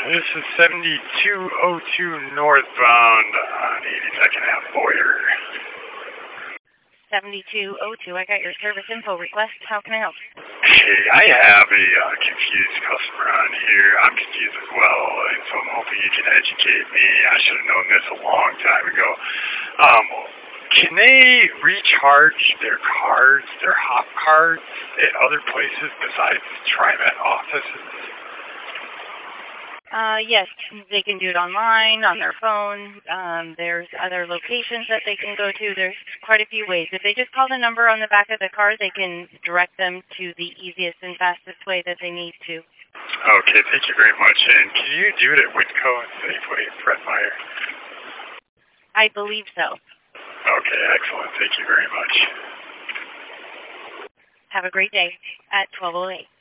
This is 7202 northbound on 82nd Ave, Boyer. 7202, I got your service info request. How can I help? Hey, I have a confused customer on here. I'm confused as well, and so I'm hoping you can educate me. I should have known this a long time ago. Can they recharge their cards, their hop cards, at other places besides TriMet offices? Yes, they can do it online, on their phone. There's other locations that they can go to. There's quite a few ways. If they just call the number on the back of the card, they can direct them to the easiest and fastest way that they need to. Okay, thank you very much. And can you do it at Whitco and Safeway, Fred Meyer? I believe so. Okay, excellent. Thank you very much. Have a great day at 12:08.